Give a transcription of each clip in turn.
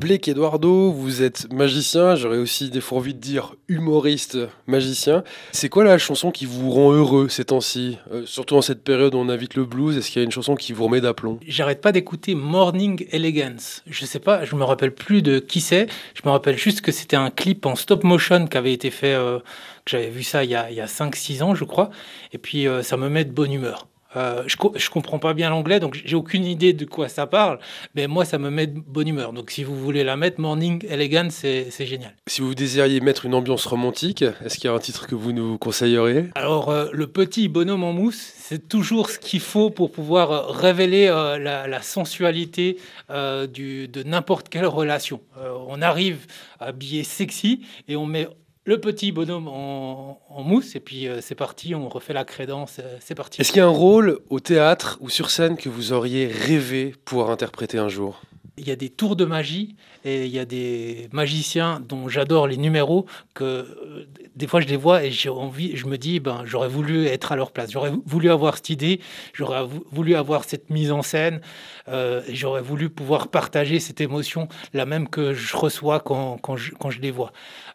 Blake Eduardo, vous êtes magicien, j'aurais aussi des fois envie de dire humoriste, magicien. C'est quoi la chanson qui vous rend heureux ces temps-ci? Surtout en cette période où on invite le blues, est-ce qu'il y a une chanson qui vous remet d'aplomb? J'arrête pas d'écouter Morning Elegance. Je sais pas, je me rappelle plus de qui c'est. Je me rappelle juste que c'était un clip en stop motion qui avait été fait, que j'avais vu ça il y a 5-6 ans, je crois. Et puis, ça me met de bonne humeur. Je comprends pas bien l'anglais, donc j'ai aucune idée de quoi ça parle. Mais moi, ça me met de bonne humeur. Donc, si vous voulez la mettre, Morning Elegance, c'est génial. Si vous désiriez mettre une ambiance romantique, est-ce qu'il y a un titre que vous nous conseilleriez? Alors, le petit bonhomme en mousse, c'est toujours ce qu'il faut pour pouvoir révéler la sensualité de n'importe quelle relation. On arrive habillé sexy et on met le petit bonhomme en mousse et puis c'est parti, on refait la crédence, c'est parti. Est-ce qu'il y a un rôle au théâtre ou sur scène que vous auriez rêvé pouvoir interpréter un jour? Il y a des tours de magie et il y a des magiciens dont j'adore les numéros que des fois je les vois et j'ai envie, je me dis ben j'aurais voulu être à leur place, j'aurais voulu avoir cette idée, j'aurais voulu avoir cette mise en scène, et j'aurais voulu pouvoir partager cette émotion, la même que je reçois quand je les vois.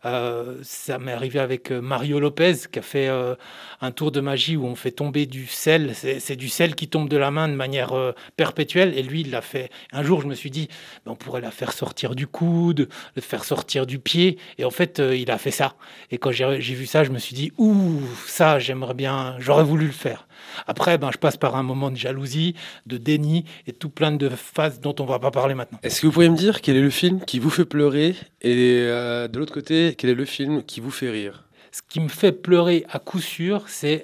Ça m'est arrivé avec Mario Lopez qui a fait un tour de magie où on fait tomber du sel, c'est du sel qui tombe de la main de manière perpétuelle et lui il l'a fait. Un jour je me suis dit ben, on pourrait la faire sortir du coude, le faire sortir du pied. Et en fait, il a fait ça. Et quand j'ai vu ça, je me suis dit, ouh, ça, j'aimerais bien, j'aurais voulu le faire. Après, ben, je passe par un moment de jalousie, de déni et tout plein de phases dont on va pas parler maintenant. Est-ce que vous pourriez me dire quel est le film qui vous fait pleurer et de l'autre côté, quel est le film qui vous fait rire? Ce qui me fait pleurer à coup sûr, c'est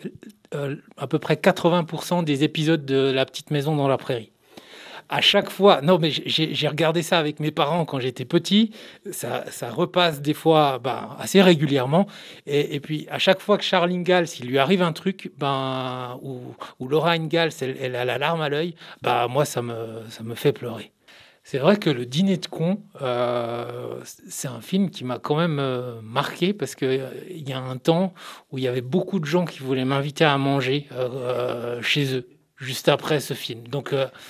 à peu près 80% des épisodes de La Petite Maison dans la Prairie. À chaque fois, non, mais j'ai regardé ça avec mes parents quand j'étais petit. Ça repasse des fois, ben, assez régulièrement. Et puis, à chaque fois que Charles Ingalls, il lui arrive un truc, ben, ou Laura Ingalls, elle a la larme à l'œil, ben, moi, ça me fait pleurer. C'est vrai que Le Dîner de cons, c'est un film qui m'a quand même marqué parce que il y a un temps où il y avait beaucoup de gens qui voulaient m'inviter à manger chez eux juste après ce film. Donc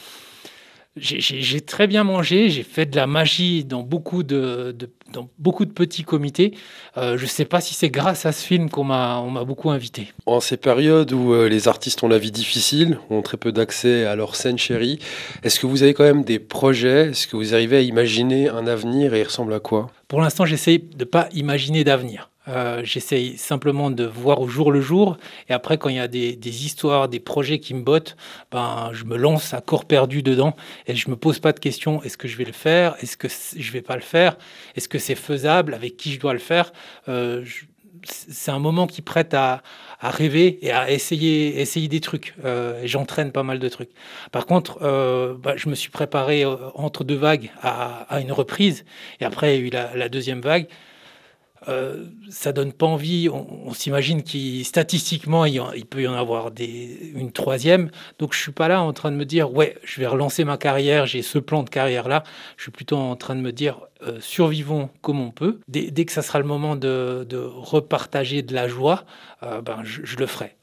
j'ai très bien mangé, j'ai fait de la magie dans dans beaucoup de petits comités. Je ne sais pas si c'est grâce à ce film on m'a beaucoup invité. En ces périodes où les artistes ont la vie difficile, ont très peu d'accès à leur scène chérie, est-ce que vous avez quand même des projets? Est-ce que vous arrivez à imaginer un avenir et il ressemble à quoi? Pour l'instant, j'essaye de ne pas imaginer d'avenir. J'essaye simplement de voir au jour le jour. Et après, quand il y a des histoires, des projets qui me bottent, ben, je me lance à corps perdu dedans et je me pose pas de questions. Est-ce que je vais le faire? Est-ce que je vais pas le faire? Est-ce que c'est faisable? Avec qui je dois le faire? C'est un moment qui prête à rêver et à essayer des trucs. Et j'entraîne pas mal de trucs. Par contre, bah, je me suis préparé entre deux vagues à une reprise. Et après, il y a eu la deuxième vague. Ça donne pas envie. On s'imagine statistiquement, il peut y en avoir une troisième. Donc, je suis pas là en train de me dire, ouais, je vais relancer ma carrière, j'ai ce plan de carrière-là. Je suis plutôt en train de me dire, survivons comme on peut. Dès que ça sera le moment de repartager de la joie, ben, je le ferai.